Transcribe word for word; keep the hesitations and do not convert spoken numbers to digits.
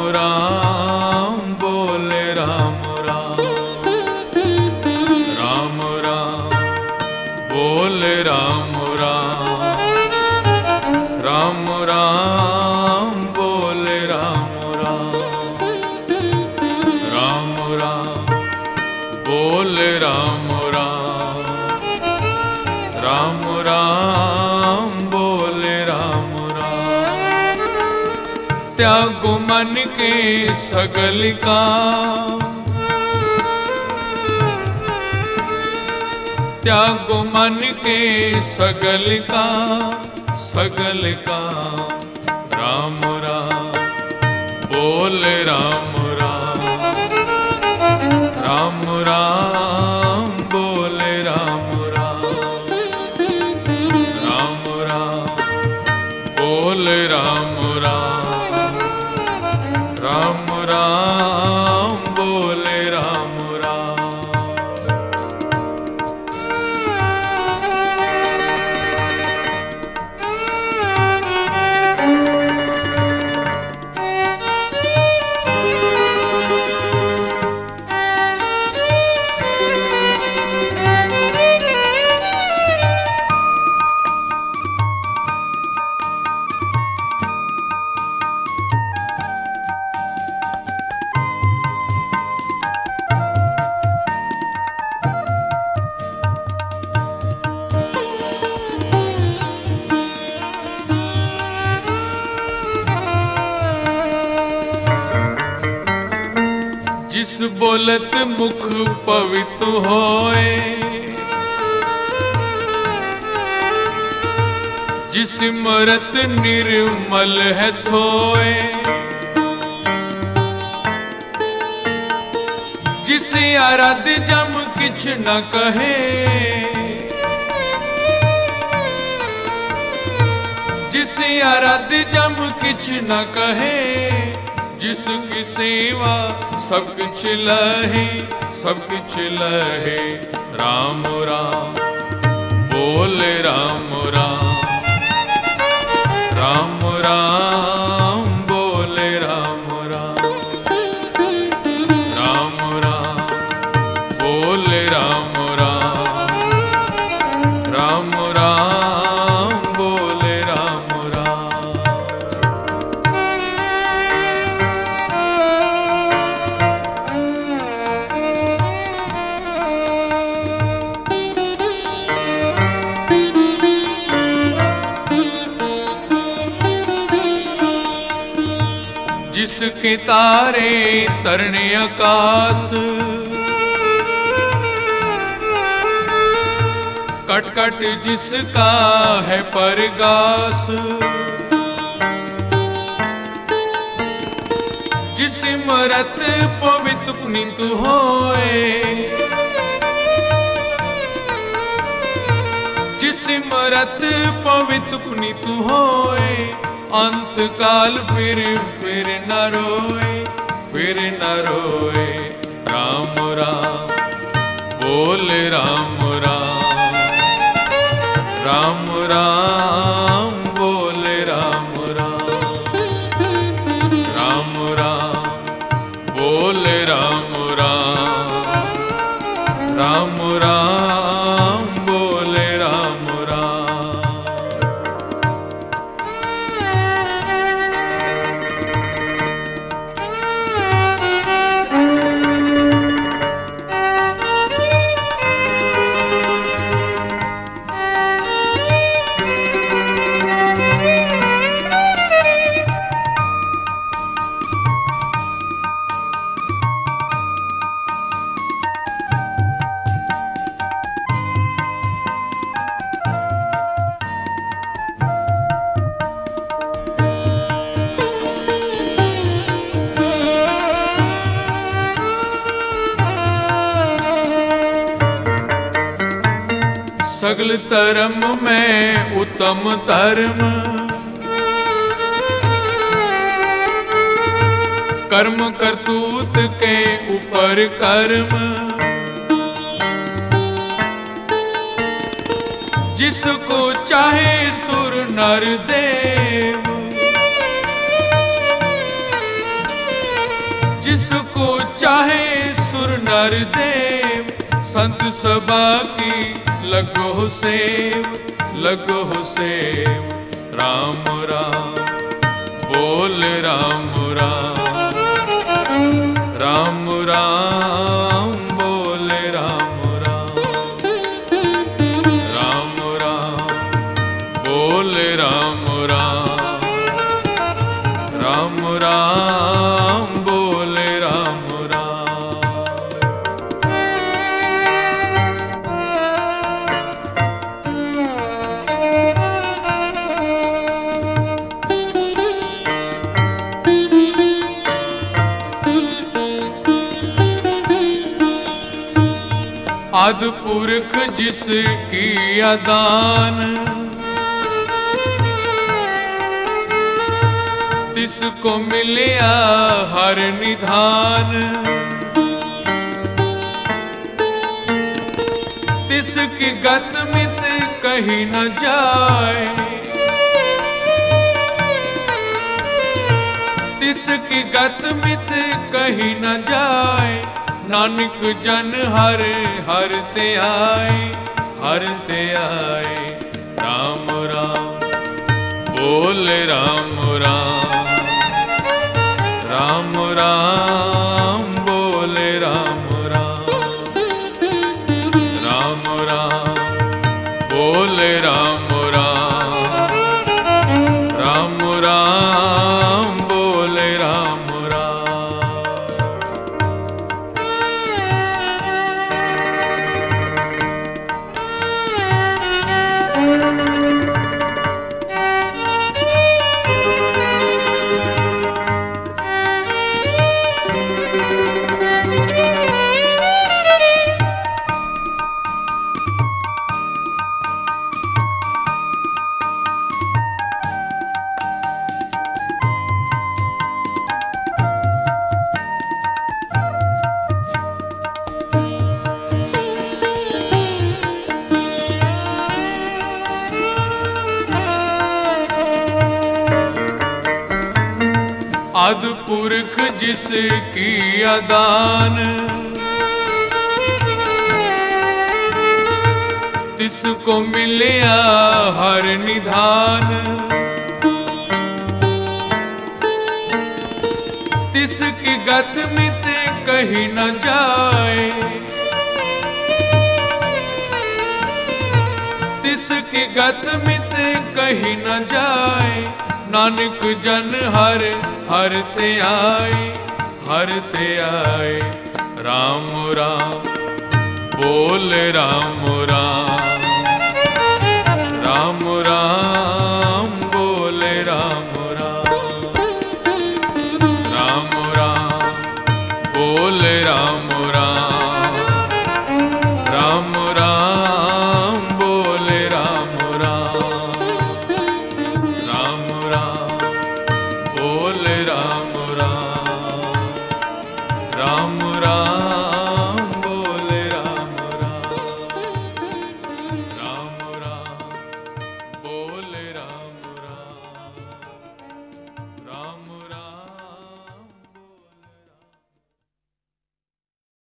राम बोले राम राम, राम राम बोले राम राम, राम राम बोले राम राम, राम राम बोले राम राम, राम राम बोले राम राम। त्यागो मन के सगल काम, त्यागो मन के सगल काम, सगल काम, राम राम बोले राम राम, राम राम बोले राम राम, राम राम बोले राम राम, राम राम बोले राम राम। जिस बोलत मुख पवित्र होए, जिस मरत निर्मल है सोए, जिस आराध्य जम किछ न कहे, जिस आराध्य जम किछ न कहे, जिसकी सेवा सब कुछ लहे, सब कुछ लहे, राम राम बोले राम राम, राम राम बोले राम राम, राम राम बोले राम राम, राम राम बोले राम राम। जिसके तारे तरने आकाश, कट कट जिसका है परगास, जिस मरत पवित्र पुनीत होए, जिस मरत पवित्र पुनीत होए, अंत काल फिर फिर न रोए, फिर न रोए, राम राम बोले राम राम, राम राम बोले राम राम, राम राम बोले राम राम, राम राम बोले राम राम। सगल धर्म में उत्तम धर्म, कर्म करतूत के ऊपर कर्म, जिसको चाहे सुर नर देव, जिसको चाहे सुर नर देव, संत सभा की लगो सेव, लगो सेव। राम राम बोल राम राम, राम राम बोल राम राम, राम राम बोल राम राम, राम राम बोल राम राम। आदि पुरख जिसकी अदान, तिसको मिलिया हर निधान। तिसकी गत मित कहीं न जाए, तिसकी गत मित कहीं न जाए। नानक जन हर हर ते आए, हर ते आए। राम राम बोल राम राम, राम राम बोल राम राम, राम राम बोल राम राम, राम राम बोल राम राम। आदि पुरख जिसकी अदान, तिसको मिलिया हर निधान। तिसकी गत मित कहीं न जाए, तिसकी गत मित कहीं न जाए। नानक जन हर हर ते आए, हर ते आए। राम राम बोल राम राम, राम राम